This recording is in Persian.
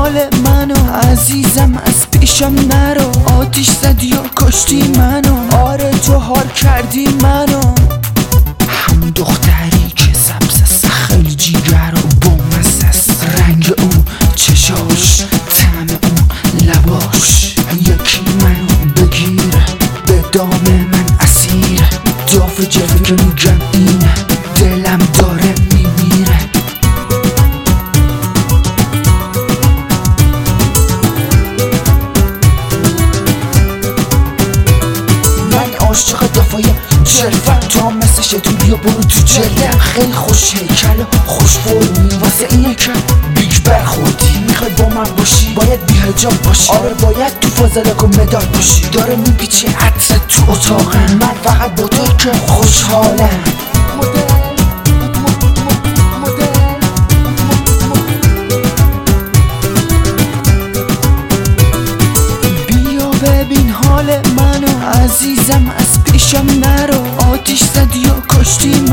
حال منو عزیزم از پیشم نرو آتیش زدی و کشتی منو آره تو حال کردی منو هم دختری که سبز است خیلی جیگر و بامزه است رنگ او چشاش طعم او لباش یکی منو بگیره به دام من اسیر داف جلوه که میگم اینه دلم داره میمیره من عاشق دافای جلوه تو هم مثل شتون بیا برو تو جلوه خیلی خوش هیکل خوش فرمی واسه اینه که بیگ برخوردی میخوای با من باشی باید بی‌حجاب باشی آره باید تو فاضلک و مدال باشی داره میپیچه عطر تو اتاقم من فقط با تو که خوشحالم بیا ببین حال منو عزیزم از پیشم نرو آتیش زدی و کشتی